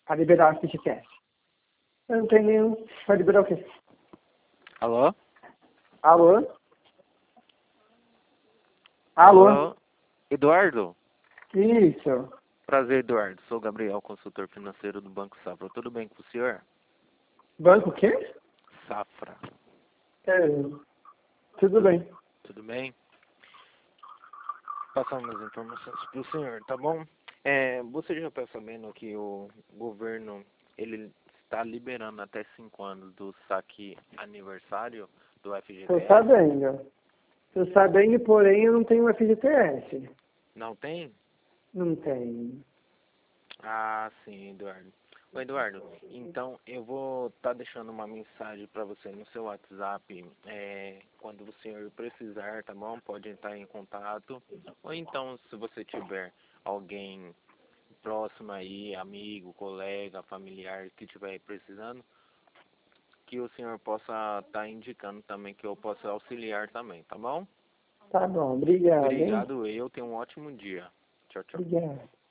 Para liberar o FGTS. Eu não tenho nenhum. Para liberar o quê? Alô? Alô? Alô? Alô? Eduardo? Isso. Prazer, Eduardo. Sou o Gabriel, consultor financeiro do Banco Safra. Tudo bem com o senhor? Banco o quê? Safra. É, tudo bem. Tudo bem? Passar umas informações para o senhor, tá bom? Você já está sabendo que o governo ele está liberando até 5 anos do saque aniversário do Tô FGTS? sabendo. Tô sabendo, porém eu não tenho FGTS. Não tem? Não tenho. Ah, sim, Eduardo. Ô, Eduardo, então eu vou estar deixando uma mensagem para você no seu WhatsApp. Quando o senhor precisar, tá bom? Pode entrar em contato. Ou então, se você tiver alguém próximo aí, amigo, colega, familiar que estiver precisando, que o senhor possa estar indicando também que eu possa auxiliar também, tá bom? Tá bom, obrigado, hein? Obrigado, eu tenho um ótimo dia. Tchau, tchau. Obrigado.